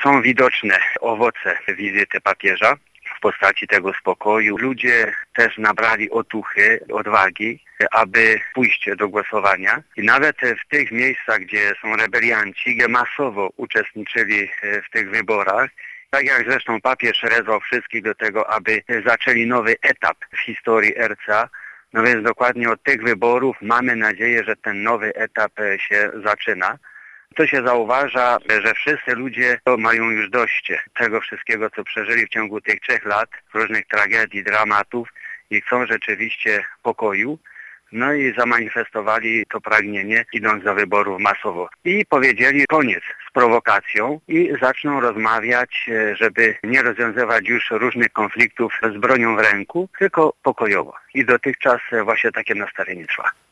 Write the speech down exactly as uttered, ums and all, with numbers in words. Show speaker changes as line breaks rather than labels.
Są widoczne owoce wizyty papieża w postaci tego spokoju. Ludzie też nabrali otuchy, odwagi, aby pójść do głosowania. I nawet w tych miejscach, gdzie są rebelianci, masowo uczestniczyli w tych wyborach. Tak jak zresztą papież wezwał wszystkich do tego, aby zaczęli nowy etap w historii R C A. No więc dokładnie od tych wyborów mamy nadzieję, że ten nowy etap się zaczyna. To się zauważa, że wszyscy ludzie mają już dość tego wszystkiego, co przeżyli w ciągu tych trzech lat, różnych tragedii, dramatów i chcą rzeczywiście pokoju. No i zamanifestowali to pragnienie, idąc do wyborów masowo. I powiedzieli koniec z prowokacją i zaczną rozmawiać, żeby nie rozwiązywać już różnych konfliktów z bronią w ręku, tylko pokojowo. I dotychczas właśnie takie nastawienie trwa.